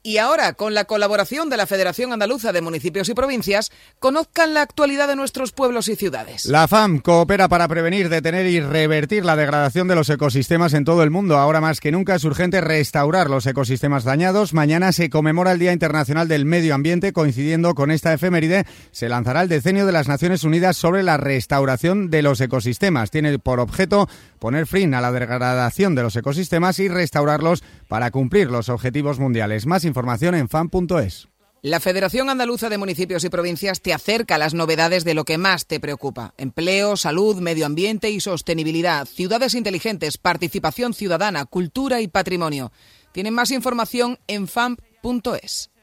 Y ahora, con la colaboración de la Federación Andaluza de Municipios y Provincias, conozcan la actualidad de nuestros pueblos y ciudades. La FAM coopera para prevenir, detener y revertir la degradación de los ecosistemas en todo el mundo. Ahora más que nunca es urgente restaurar los ecosistemas dañados. Mañana se conmemora el Día Internacional del Medio Ambiente. Coincidiendo con esta efeméride, se lanzará el Decenio de las Naciones Unidas sobre la restauración de los ecosistemas. Tiene por objeto poner fin a la degradación de los ecosistemas y restaurarlos para cumplir los objetivos mundiales. Más información en FAM.es. La Federación Andaluza de Municipios y Provincias te acerca a las novedades de lo que más te preocupa. Empleo, salud, medio ambiente y sostenibilidad, ciudades inteligentes, participación ciudadana, cultura y patrimonio. Tienen más información en FAM.es.